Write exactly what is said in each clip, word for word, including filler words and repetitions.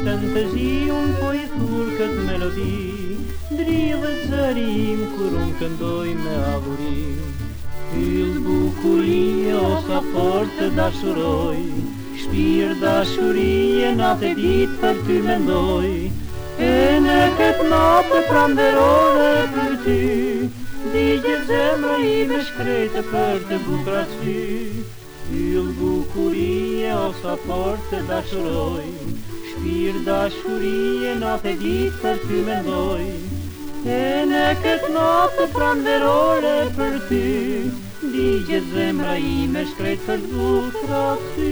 fantezi unë po i thur këtë melodi, dridhet zëri im kur unë këndoj me adhurim. Yll bukurie o sa fort të dashuroj, shpirë dashurie natë e ditë për ty mendoj. E në këtë natë pranverore për ty, digjet zemra ime shkrete për të bukra sy. Yll bukurie o sa fort të dashuroj, shpirë dashurie natë e ditë për ty mendoj. E në këtë natë pranverore për ty, digjet zemra ime shkrete për të bukra sy.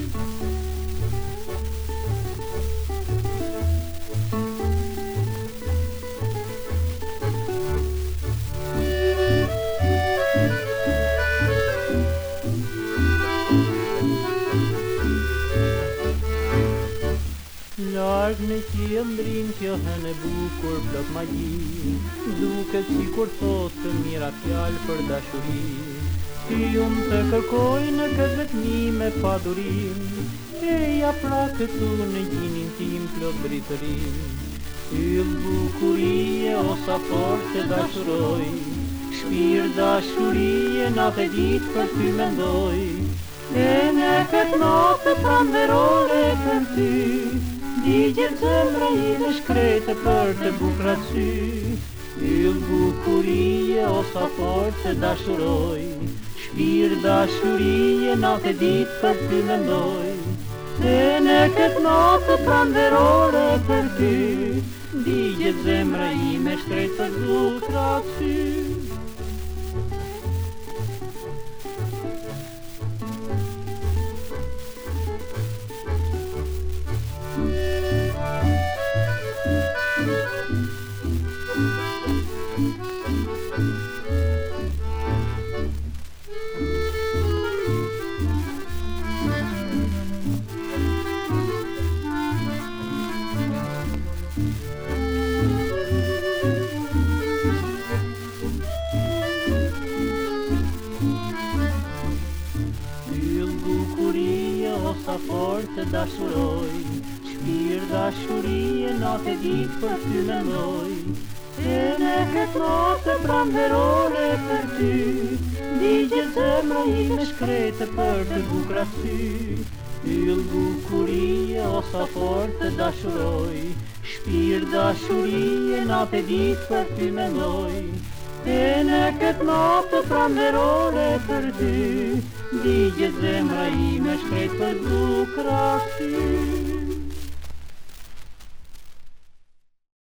Larg në qëndrin kjo hën e bukur plot magji, duket si kur thot të mira fjalë për dashuri. Ty unë të kërkoj në këtë vetmi me padurim, eja pra këtu në gjinin tim plot britërim. Yll bukurie o sa fort të dashuroj, shpirë dashurie natë e ditë për ty mendoj. E në këtë natë pranverore për ty, digjet zemra ime shkrete për të bukra sy. Yll bukurie o sa fort të dashuroj, shpirë dashurie natë e ditë për ty mendoj. E në këtë natë pranverore për ty, digjet zemra ime shkrete për të bukra sy. Sa fort të dashuroj, shpirë dashurie natë e ditë për ty mendoj. E në këtë natë pranverore për ty, digjet zemra ime shkrete për të bukra sy. Yll bukurie o sa fort të dashuroj, shpirë dashurie natë e ditë për ty mendoj. E në këtë natë pranverore për ty, digjet zemra ime shkrete për bukra sy.